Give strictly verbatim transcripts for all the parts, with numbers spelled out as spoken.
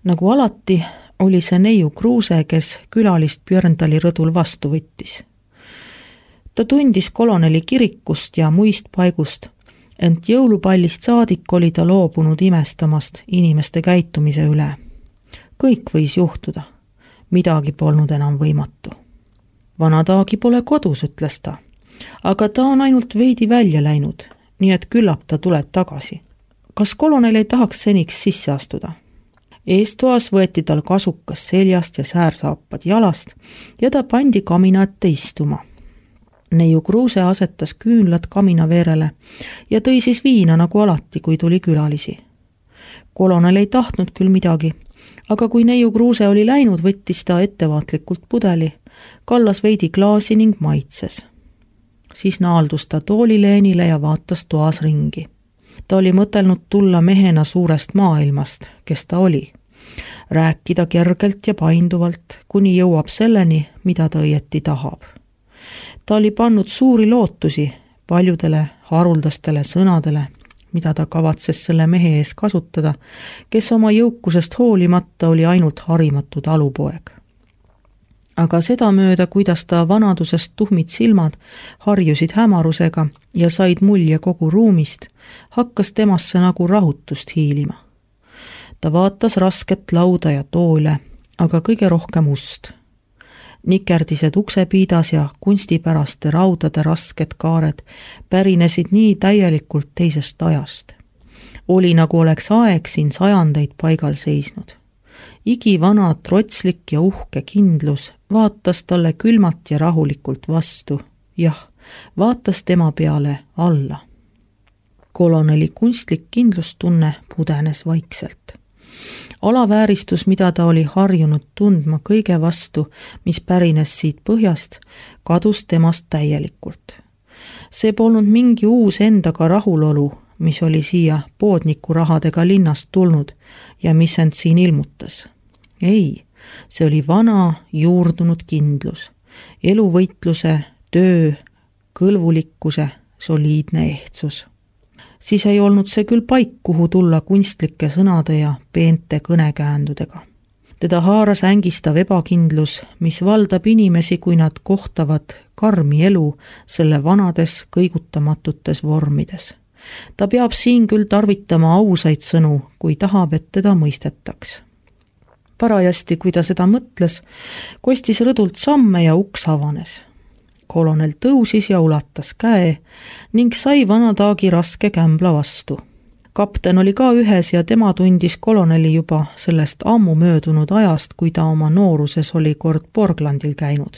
Nagu alati oli see neiu Kruuse, kes külalist Björndali rõdul vastu võttis. Ta tundis koloneli kirikust ja muist paigust, ent jõulupallist saadik oli ta loobunud imestamast inimeste käitumise üle. Kõik võis juhtuda, midagi polnud enam võimatu. Vana Taagi pole kodus, ütles ta, aga ta on ainult veidi välja läinud, nii et küllap ta tuleb tagasi. Kas kolonel ei tahaks seniks sisse astuda? Eestoas võeti tal kasukas seljast ja säärsaapad jalast ja ta pandi kamina ette istuma. Neiu Kruuse asetas küünlad kamina veerele ja tõi siis viina nagu alati, kui tuli külalisi. Kolonel ei tahtnud küll midagi, aga kui neiu Kruuse oli läinud, võttis ta ettevaatlikult pudeli, kallas veidi klaasi ning maitses. Siis naaldus ta toolileenile ja vaatas toas ringi. Ta oli mõtelnud tulla mehena suurest maailmast, kes ta oli. Rääkida kergelt ja painduvalt, kuni jõuab selleni, mida ta õieti tahab. Ta oli pannud suuri lootusi paljudele haruldastele sõnadele, mida ta kavatses selle mehe ees kasutada, kes oma jõukusest hoolimata oli ainult harimatu talupoeg. Aga seda mööda, kuidas ta vanadusest tuhmid silmad harjusid hämarusega ja said mulje kogu ruumist, hakkas temasse nagu rahutust hiilima. Ta vaatas rasket lauda ja toole, aga kõige rohkem ust. Nikerdised uksepiidas ja kunstipäraste raudade rasked kaared pärinesid nii täielikult teisest ajast. Oli nagu oleks aeg siin sajandeid paigal seisnud. Igi vana trotslik ja uhke kindlus vaatas talle külmalt ja rahulikult vastu. Jah, vaatas tema peale alla. Koloneli kunstlik kindlustunne pudenes vaikselt. Alavääristus, mida ta oli harjunud tundma kõige vastu, mis pärines siit põhjast, kadus temast täielikult. See polnud mingi uus endaga rahulolu, mis oli siia poodniku rahadega linnast tulnud ja mis end siin ilmutas. Ei, see oli vana, juurdunud kindlus, eluvõitluse, töö, kõlvulikkuse, soliidne ehtsus. Siis ei olnud see küll paik, kuhu tulla kunstlike sõnade ja peente kõnekäändudega. Teda haaras ängistav ebakindlus, mis valdab inimesi, kui nad kohtavad karmi elu selle vanades kõigutamatutes vormides. Ta peab siin küll tarvitama ausaid sõnu, kui tahab, et teda mõistetaks. Parajasti, kui ta seda mõtles, kostis rõdult samme ja uks avanes. Kolonel tõusis ja ulatas käe ning sai Vana Taagi raske kämbla vastu. Kapten oli ka ühes ja tema tundis koloneli juba sellest ammu möödunud ajast, kui ta oma nooruses oli kord Porglandil käinud.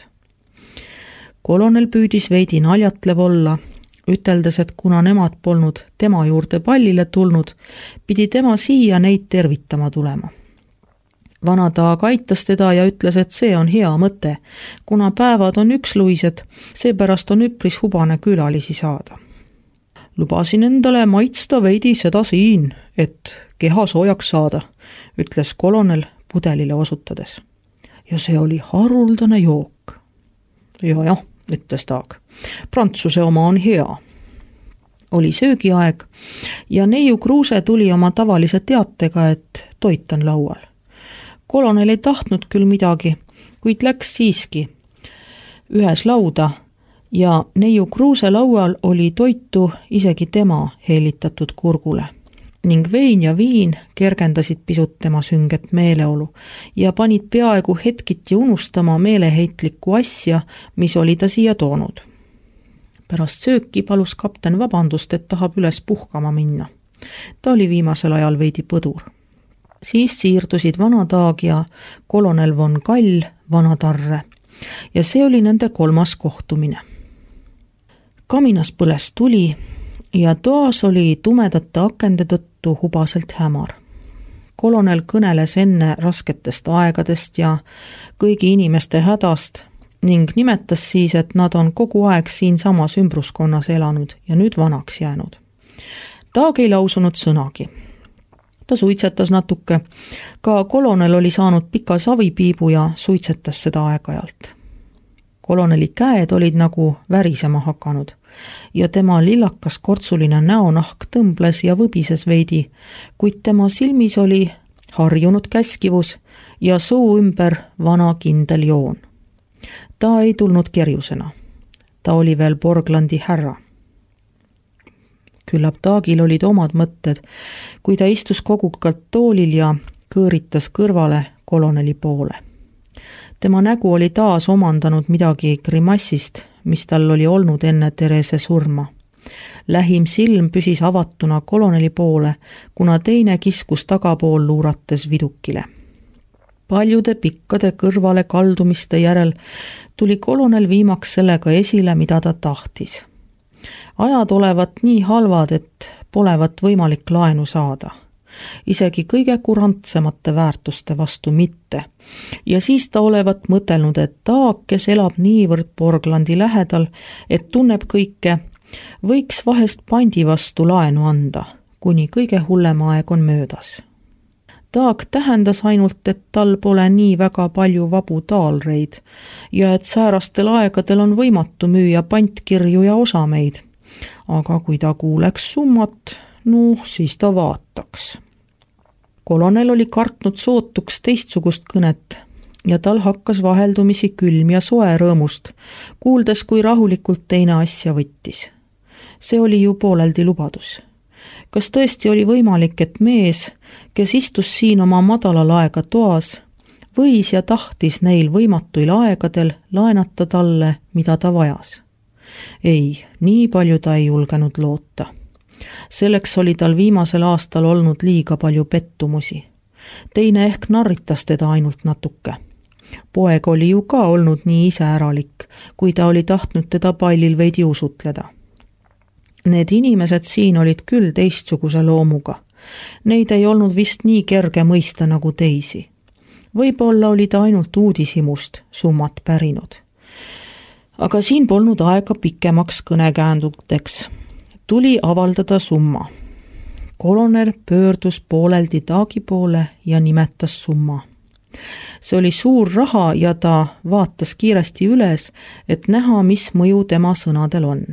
Kolonel püüdis veidi naljatlev olla, üteldes, et kuna nemad polnud tema juurde pallile tulnud, pidi tema siia neid tervitama tulema. Vana Taag aitas teda ja ütles, et see on hea mõte, kuna päevad on üksluised, seepärast on üpris hubane külalisi saada. Lubasin endale maitsta veidi seda siin, et keha soojaks saada, ütles kolonel pudelile osutades. Ja see oli haruldane jook. Ja jah, ütles Taag, Prantsuse oma on hea. Oli söögiaeg ja neiu Kruuse tuli oma tavalise teatega, et toit on laual. Kolonel ei tahtnud küll midagi, kuid läks siiski ühes lauda ja neiu Kruuse laual oli toitu isegi tema heelitatud kurgule. Ning vein ja viin kergendasid pisut tema sünget meeleolu ja panid peaaegu hetkiti unustama meeleheitlikku asja, mis oli ta siia toonud. Pärast sööki palus kapten vabandust, et tahab üles puhkama minna. Ta oli viimasel ajal veidi põdur. Siis siirdusid Vana Taag ja kolonel von Kall Vana Tarre ja see oli nende kolmas kohtumine. Kaminas põles tuli ja toas oli tumedate akende tõttu hubaselt hämar. Kolonel kõneles enne rasketest aegadest ja kõigi inimeste hädast ning nimetas siis, et nad on kogu aeg siin samas ümbruskonnas elanud ja nüüd vanaks jäänud. Taag ei lausunud sõnagi. Ta suitsetas natuke. Ka kolonel oli saanud pika savipiibu ja suitsetas seda aeg-ajalt. Koloneli käed olid nagu värisema hakanud ja tema lillakas kortsuline näonahk tõmbles ja võbises veidi, kuid tema silmis oli harjunud käskivus ja suu ümber vana kindel joon. Ta ei tulnud kerjusena. Ta oli veel Borglandi härra. Küllap Taagil olid omad mõtted, kui ta istus kogukalt toolil ja kõõritas kõrvale koloneli poole. Tema nägu oli taas omandanud midagi grimassist, mis tal oli olnud enne Therese surma. Lähim silm püsis avatuna koloneli poole, kuna teine kiskus tagapool luurates vidukile. Paljude pikkade kõrvale kaldumiste järel tuli kolonel viimaks sellega esile, mida ta tahtis. Ajad olevat nii halvad, et polevat võimalik laenu saada. Isegi kõige kurantsemate väärtuste vastu mitte. Ja siis ta olevat mõtelnud, et Taag, kes elab niivõrd Borglandi lähedal, et tunneb kõike, võiks vahest pandi vastu laenu anda, kuni kõige hullem aeg on möödas. Taag tähendas ainult, et tal pole nii väga palju vabu taalreid ja et säärastel aegadel on võimatu müüa pantkirju ja osameid. Aga kui ta kuuleks summat, no siis ta vaataks. Kolonel oli kartnud sootuks teistsugust kõnet ja tal hakkas vaheldumisi külm ja soe rõõmust, kuuldes, kui rahulikult teine asja võttis. See oli ju pooleldi lubadus. Kas tõesti oli võimalik, et mees, kes istus siin oma madalal aega toas, võis ja tahtis neil võimatuil aegadel laenata talle, mida ta vajas? Ei, nii palju ta ei julgenud loota. Selleks oli tal viimasel aastal olnud liiga palju pettumusi. Teine ehk narritas teda ainult natuke. Poeg oli ju ka olnud nii iseäralik, kui ta oli tahtnud teda pallil veidi usutleda. Need inimesed siin olid küll teistsuguse loomuga. Neid ei olnud vist nii kerge mõista nagu teisi. Võib-olla oli ta ainult uudishimust summat pärinud. Aga siin polnud aega pikemaks kõnekäändudeks. Tuli avaldada summa. Kolonel pöördus pooleldi Taagi poole ja nimetas summa. See oli suur raha ja ta vaatas kiiresti üles, et näha, mis mõju tema sõnadel on.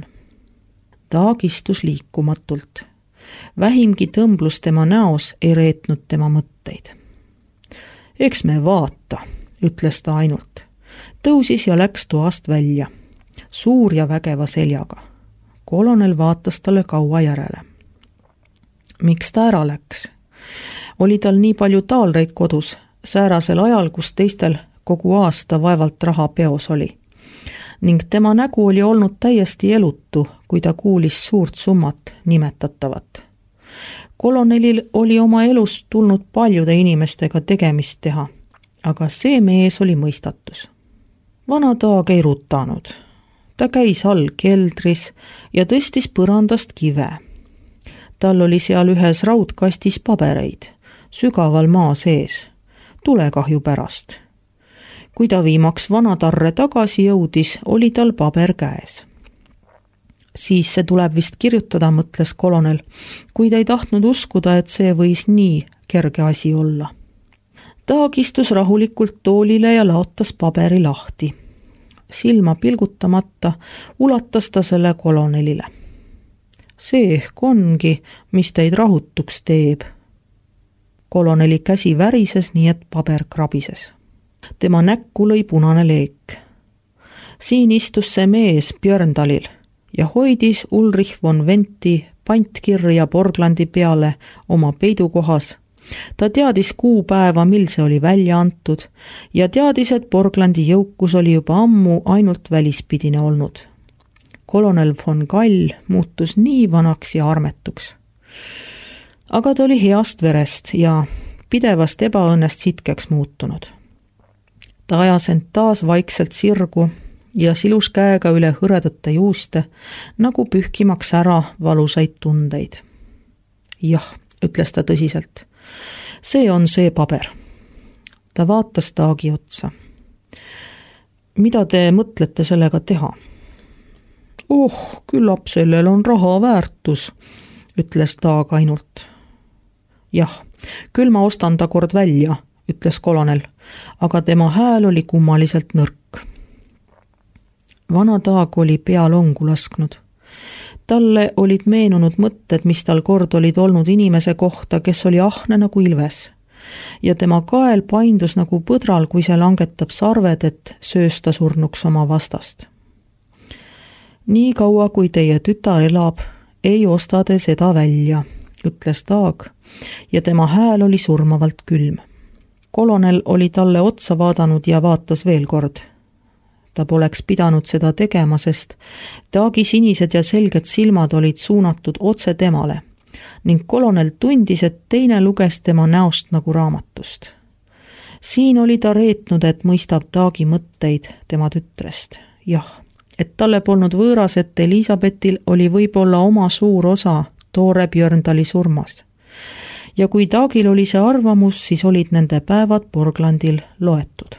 Taag istus liikumatult. Vähimgi tõmblus tema näos ei reetnud tema mõtteid. Eks me vaata, ütles ta ainult. Tõusis ja läks toast välja. Suur ja vägeva seljaga. Kolonel vaatas talle kaua järele. Miks ta ära läks? Oli tal nii palju taalreid kodus, säärasel ajal, kus teistel kogu aasta vaevalt raha peos oli. Ning tema nägu oli olnud täiesti elutu, kui ta kuulis suurt summat nimetatavat. Kolonelil oli oma elus tulnud paljude inimestega tegemist teha, aga see mees oli mõistatus. Vana Taag ei rutanud. Ta käis all keldris ja tõstis põrandast kive. Tal oli seal ühes raudkastis pabereid, sügaval maa sees, tulekahju pärast. Kui ta viimaks vanatarre tagasi jõudis, oli tal paber käes. Siis see tuleb vist kirjutada, mõtles kolonel, kuid ei tahtnud uskuda, et see võis nii kerge asi olla. Taag istus rahulikult toolile ja laotas paberi lahti. Silma pilgutamata ulatas ta selle kolonelile. See ehk ongi, mis teid rahutuks teeb. Koloneli käsi värises, nii et paber krabises. Tema näkku lõi punane leek. Siin istus see mees Björndalil ja hoidis Ulrich von Venti pantkirja Borglandi peale oma peidukohas. Ta teadis kuupäeva, mil see oli välja antud ja teadis, et Borglandi jõukus oli juba ammu ainult välispidine olnud. Kolonel von Gall muutus nii vanaks ja armetuks. Aga ta oli heast verest ja pidevast ebaõnnest sitkeks muutunud. Ta ajas end taas vaikselt sirgu ja silus käega üle hõredate juuste, nagu pühkimaks ära valusaid tundeid. Jah, ütles ta tõsiselt. See on see paber. Ta vaatas Taagi otsa. Mida te mõtlete sellega teha? Oh, küllap sellel on raha väärtus, ütles Taag ainult. Jah, küll ma ostan ta kord välja, ütles kolonel, aga tema hääl oli kummaliselt nõrk. Vana Taag oli pea longu lasknud. Talle olid meenunud mõtted, mis tal kord olid olnud inimese kohta, kes oli ahne nagu ilves. ja tema kael paindus nagu põdral, kui see langetab sarved, et söösta surnuks oma vastast. Nii kaua, kui teie tütar elab, ei osta te seda välja, ütles Taag ja tema hääl oli surmavalt külm. Kolonel oli talle otsa vaadanud ja vaatas veel kord. Ta poleks pidanud seda tegema, sest Taagi sinised ja selged silmad olid suunatud otse temale ning kolonel tundis, et teine luges tema näost nagu raamatust. Siin oli ta reetnud, et mõistab Taagi mõtteid tema tütrest. Jah, et talle polnud võõras, et Elisabetil oli võib-olla oma suur osa Toore Björndali surmas. Ja kui Taagil oli see arvamus, siis olid nende päevad Borglandil loetud.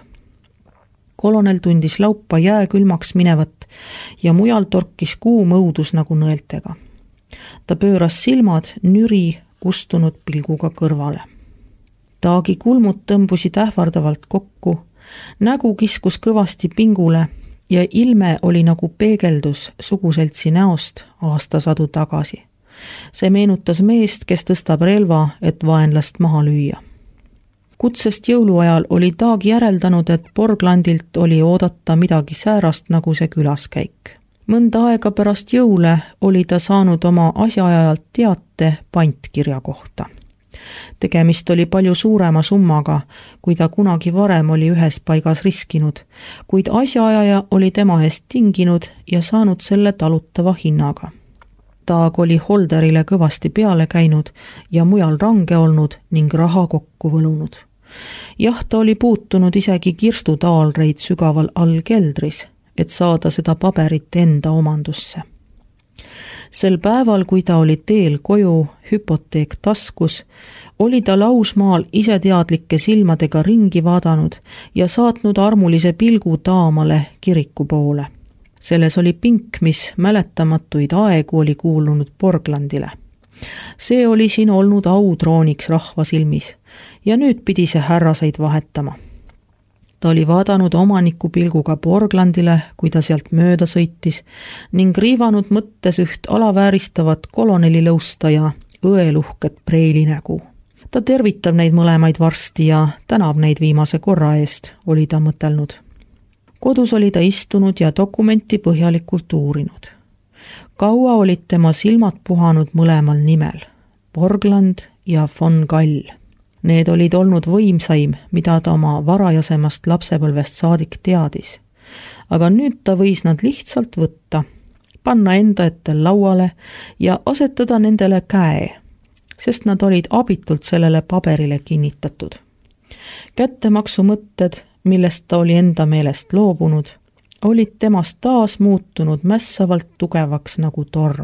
Kolonel tundis laupa jääkülmaks minevat ja mujal torkis kuum õudus nagu nõeltega. Ta pööras silmad nüri kustunud pilguga kõrvale. Taagi kulmud tõmbusid ähvardavalt kokku, nägu kiskus kõvasti pingule ja ilme oli nagu peegeldus suguseltsi näost aastasadu tagasi. See meenutas meest, kes tõstab relva, et vaenlast maha lüüa. Kutsest jõuluajal oli Taag järeldanud, et Borglandilt oli oodata midagi säärast nagu see külaskäik. Mõnda aega pärast jõule oli ta saanud oma asjaajalt teate pantkirja kohta. Tegemist oli palju suurema summaga, kui ta kunagi varem oli ühes paigas riskinud, kuid asjaajaja oli tema eest tinginud ja saanud selle talutava hinnaga. Taag oli Holderile kõvasti peale käinud ja mujal range olnud ning raha kokku võlunud. Jah, ta oli puutunud isegi kirstutaalreid sügaval all keldris, et saada seda paberit enda omandusse. Sel päeval, kui ta oli teel koju, hüpoteek taskus, oli ta lausmaal iseteadlike silmadega ringi vaadanud ja saatnud armulise pilgu Taamale kiriku poole. Selles oli pink, mis mäletamatuid aegu oli kuulunud Borglandile. See oli siin olnud autrooniks rahva silmis ja nüüd pidi see härraseid vahetama. Ta oli vaadanud omaniku pilguga Borglandile, kui ta sealt mööda sõitis ning riivanud mõttes üht alavääristavat kolonelilõusta ja õeluhket preilinägu. Ta tervitab neid mõlemaid varsti ja tänab neid viimase korra eest, oli ta mõtelnud. Kodus oli ta istunud ja dokumenti põhjalikult uurinud. Kaua olid tema silmad puhanud mõlemal nimel, Borgland ja von Gall. Need olid olnud võimsaim, mida ta oma varajasemast lapsepõlvest saadik teadis. Aga nüüd ta võis nad lihtsalt võtta, panna enda ette lauale ja asetada nendele käe, sest nad olid abitult sellele paberile kinnitatud. Kättemaksu mõtted, millest ta oli enda meelest loobunud, olid temast taas muutunud mässavalt tugevaks nagu torm.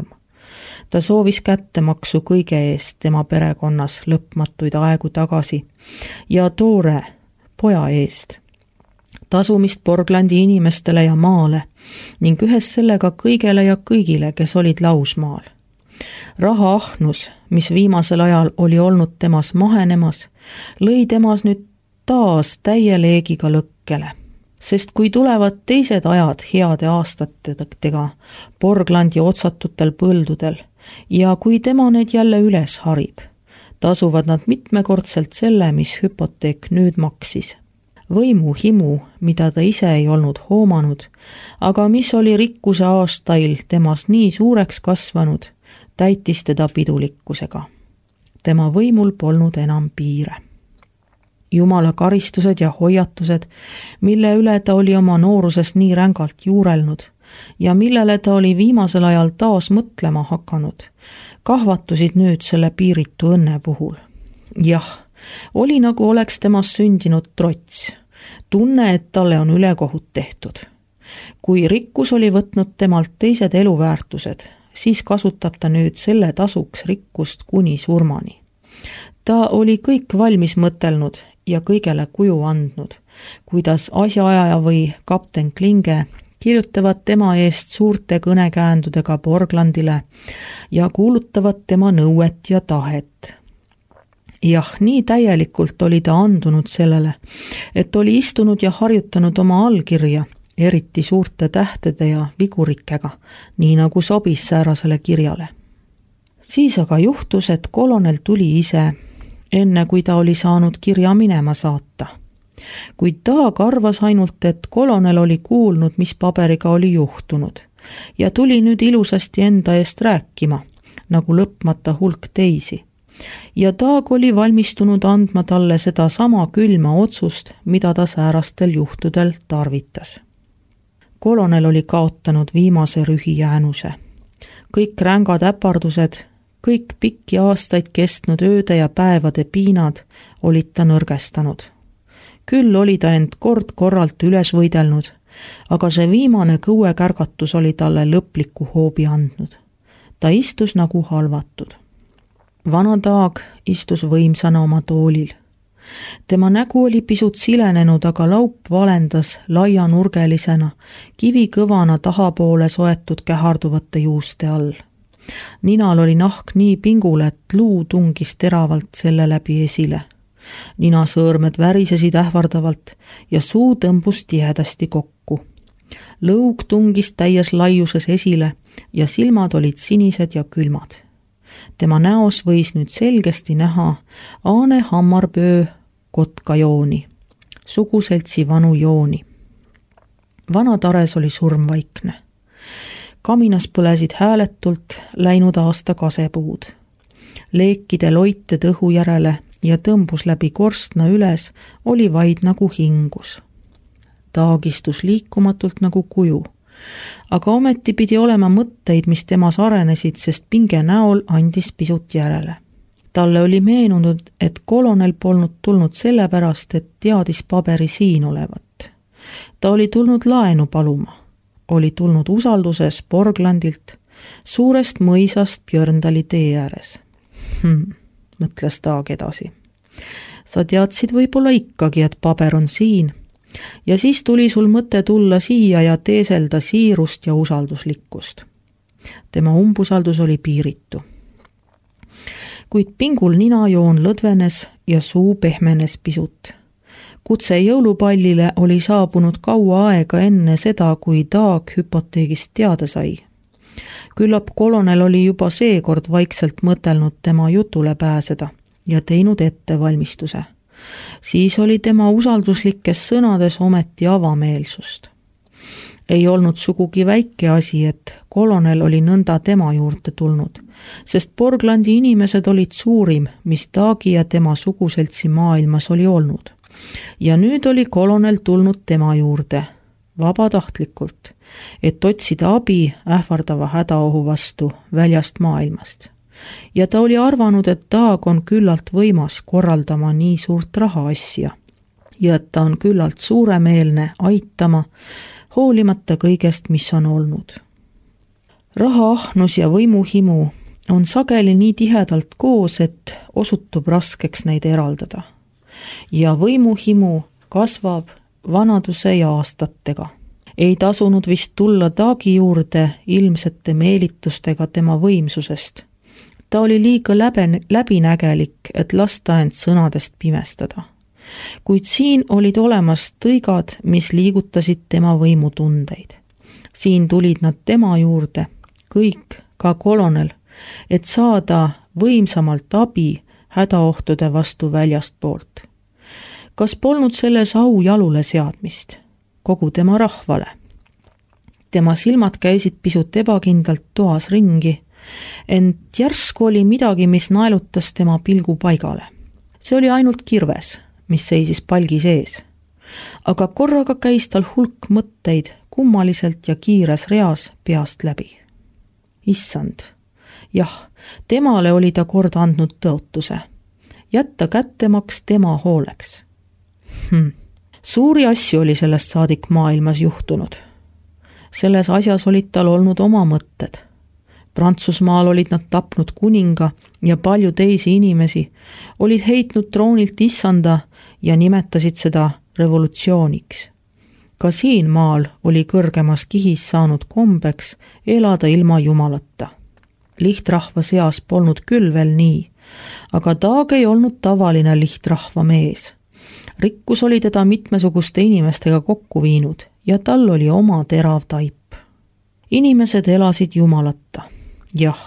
Ta soovis kättemaksu kõige eest tema perekonnas lõpmatuid aegu tagasi ja Toore poja eest. Tasumist Borglandi inimestele ja maale ning ühes sellega kõigele ja kõigile, kes olid lausmaal. Raha ahnus, mis viimasel ajal oli olnud temas mahenemas, lõi temas nüüd taas täie leegiga lõkkele. Sest kui tulevad teised ajad heade aastatega Borglandi otsatutel põldudel ja kui tema need jälle üles harib, tasuvad nad mitmekordselt selle, mis hüpoteek nüüd maksis. Võimu himu, mida ta ise ei olnud hoomanud, aga mis oli rikkuse aastail temas nii suureks kasvanud, täitis teda pidulikkusega. Tema võimul polnud enam piire. Jumala karistused ja hoiatused, mille üle ta oli oma nooruses nii rängalt juurelnud ja millele ta oli viimasel ajal taas mõtlema hakanud, kahvatusid nüüd selle piiritu õnne puhul. Jah, oli nagu oleks temas sündinud trots, tunne, et talle on ülekohut tehtud. Kui rikkus oli võtnud temalt teised eluväärtused, siis kasutab ta nüüd selle tasuks rikkust kuni surmani. Ta oli kõik valmis mõtelnud ja kõigele kuju andnud, kuidas asjaajaja või kapten Klinge kirjutavad tema eest suurte kõnekäändudega Borglandile ja kuulutavad tema nõuet ja tahet. Jah, nii täielikult oli ta andunud sellele, et oli istunud ja harjutanud oma allkirja, eriti suurte tähtede ja vigurikega, nii nagu sobis säärasele kirjale. Siis aga juhtus, et kolonel tuli ise enne kui ta oli saanud kirja minema saata. Kuid Taag arvas ainult, et kolonel oli kuulnud, mis paberiga oli juhtunud ja tuli nüüd ilusasti enda eest rääkima, nagu lõpmata hulk teisi. Ja Taag oli valmistunud andma talle seda sama külma otsust, mida ta säärastel juhtudel tarvitas. Kolonel oli kaotanud viimase rühijäänuse. Kõik rängad äpardused, kõik pikki aastaid kestnud ööde ja päevade piinad olid ta nõrgestanud. Küll oli ta end kord korralt üles võidelnud, aga see viimane kõuekärgatus oli talle lõpliku hoobi andnud. Ta istus nagu halvatud. Vana Taag istus võimsana oma toolil. Tema nägu oli pisut silenenud, aga laup valendas laianurgelisena, kivikõvana tahapoole soetud käharduvate juuste all. Ninal oli nahk nii pingul, et luu tungis teravalt selle läbi esile. Nina sõõrmed värisesid ähvardavalt ja suu tõmbus tihedasti kokku. Lõug tungis täies laiuses esile ja silmad olid sinised ja külmad. Tema näos võis nüüd selgesti näha Aane Hammarböö kotkajooni, suguseltsi vanu jooni. Vana Tares oli surmvaikne. Kaminas põlesid hääletult läinud aasta kasepuud. Leekide loite tõhu järele ja tõmbus läbi korstna üles oli vaid nagu hingus. Taag istus liikumatult nagu kuju, aga ometi pidi olema mõtteid, mis temas arenesid, sest pinge näol andis pisut järele. Talle oli meenunud, et kolonel polnud tulnud sellepärast, et teadis paberi siin olevat. Ta oli tulnud laenu paluma, oli tulnud usalduses Borglandilt, suurest mõisast Björndali tee ääres. Hmm, mõtles Taag edasi. Sa teadsid võib-olla ikkagi, et paber on siin, ja siis tuli sul mõte tulla siia ja teeselda siirust ja usalduslikkust. Tema umbusaldus oli piiritu. Kuid pingul ninajoon lõdvenes ja suu pehmenes pisut. Kutse jõulupallile oli saabunud kaua aega enne seda, kui Taag hüpoteegist teada sai. Küllap kolonel oli juba seekord vaikselt mõtelnud tema jutule pääseda ja teinud ettevalmistuse. Siis oli tema usalduslikes sõnades ometi avameelsust. Ei olnud sugugi väike asi, et kolonel oli nõnda tema juurde tulnud, sest Borglandi inimesed olid suurim, mis Taagi ja tema suguseltsi maailmas oli olnud. Ja nüüd oli kolonel tulnud tema juurde, vabatahtlikult, et otsida abi ähvardava hädaohu vastu väljast maailmast. Ja ta oli arvanud, et Taag on küllalt võimas korraldama nii suurt rahaasja ja et ta on küllalt suuremeelne aitama, hoolimata kõigest, mis on olnud. Rahaahnus ja võimuhimu on sageli nii tihedalt koos, et osutub raskeks neid eraldada. Ja võimuhimu kasvab vanaduse ja aastatega. Ei tasunud vist tulla Taagi juurde ilmsete meelitustega tema võimsusest. Ta oli liiga läben, läbinägelik, et lasta end sõnadest pimestada. Kuid siin olid olemas tõigad, mis liigutasid tema võimutundeid. Siin tulid nad tema juurde, kõik, ka kolonel, et saada võimsamalt abi hädaohtude vastu väljast poolt. Kas polnud selles au jalule seadmist? Kogu tema rahvale. Tema silmad käisid pisut ebakindlalt toas ringi, ent järsku oli midagi, mis naelutas tema pilgu paigale. See oli ainult kirves, mis seisis palgi sees. Aga korraga käis tal hulk mõtteid kummaliselt ja kiires reas peast läbi. Issand, jah, temale oli ta kord andnud tõotuse. Jätta kättemaks tema hooleks. Hm. Suuri asju oli sellest saadik maailmas juhtunud. Selles asjas olid tal olnud oma mõtted. Prantsusmaal olid nad tapnud kuninga ja palju teisi inimesi, olid heitnud troonilt issanda ja nimetasid seda revolutsiooniks. Ka siin maal oli kõrgemas kihis saanud kombeks elada ilma jumalata. Lihtrahva seas polnud küll veel nii, aga Taag ei olnud tavaline lihtrahva mees. Rikkus oli teda mitmesuguste inimestega kokku viinud ja tal oli oma terav taip. Inimesed elasid jumalata. Jah,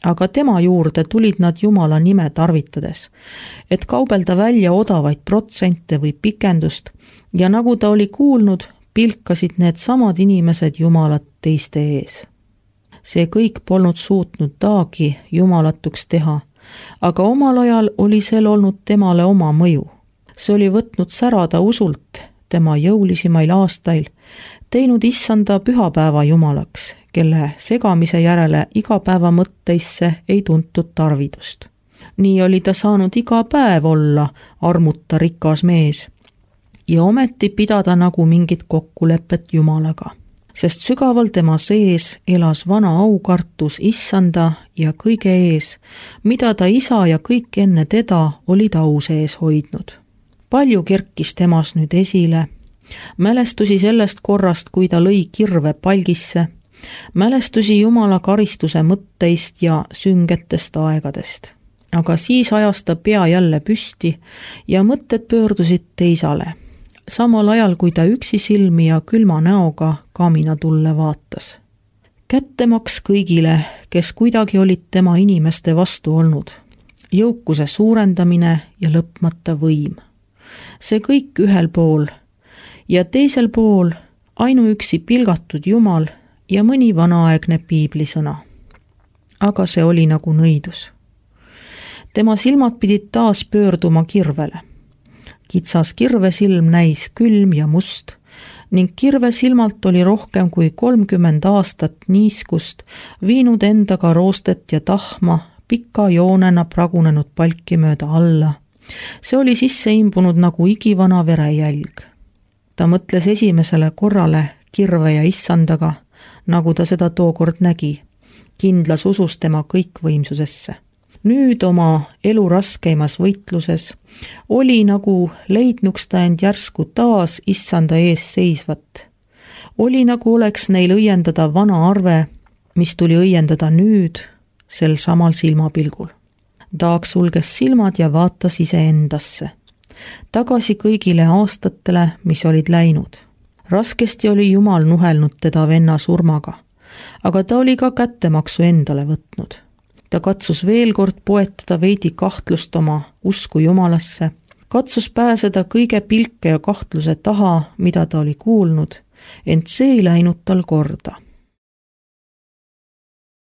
aga tema juurde tulid nad Jumala nime tarvitades, et kaubelda välja odavaid protsente või pikendust ja nagu ta oli kuulnud, pilkasid need samad inimesed Jumalat teiste ees. See kõik polnud suutnud taagi jumalatuks teha, aga omal ajal oli sel olnud temale oma mõju. See oli võtnud särada usult tema jõulisimail aastail, teinud issanda pühapäeva jumalaks, kelle segamise järele iga päeva mõtteisse ei tuntud tarvidust. Nii oli ta saanud iga päev olla armuta rikas mees ja ometi pidada nagu mingit kokkulepet Jumalaga, sest sügaval tema sees elas vana aukartus issanda ja kõige ees, mida ta isa ja kõik enne teda olid au sees hoidnud. Palju kerkis temas nüüd esile, mälestusi sellest korrast, kui ta lõi kirve palgisse, mälestusi Jumala karistuse mõtteist ja süngetest aegadest. Aga siis ajas ta pea jälle püsti ja mõtted pöördusid teisale, samal ajal kui ta üksi silmi ja külma näoga kamina tulle vaatas. Kättemaks kõigile, kes kuidagi olid tema inimeste vastu olnud, jõukuse suurendamine ja lõpmata võim. See kõik ühel pool ja teisel pool ainuüksi pilgatud Jumal ja mõni vanaaegne piiblisõna. Aga see oli nagu nõidus. Tema silmad pidid taas pöörduma kirvele. Kitsas kirvesilm näis külm ja must ning kirvesilmalt oli rohkem kui kolmkümmend aastat niiskust viinud endaga roostet ja tahma pika joonena pragunenud palki mööda alla. See oli sisse imbunud nagu igivana verejälg. Ta mõtles esimesele korrale kirve ja issandaga, nagu ta seda tookord nägi, kindlas usus tema kõikvõimsusesse. Nüüd oma elu raskeimas võitluses oli nagu leidnuks ta end järsku taas issanda ees seisvat. Oli nagu oleks neil õiendada vana arve, mis tuli õiendada nüüd sel samal silmapilgul. Taag sulges silmad ja vaatas iseendasse. Tagasi kõigile aastatele, mis olid läinud. Raskesti oli Jumal nuhelnud teda venna surmaga, aga ta oli ka kättemaksu endale võtnud. Ta katsus veel kord poetada veidi kahtlust oma usku Jumalasse, katsus pääseda kõige pilke ja kahtluse taha, mida ta oli kuulnud, ent see ei läinud tal korda.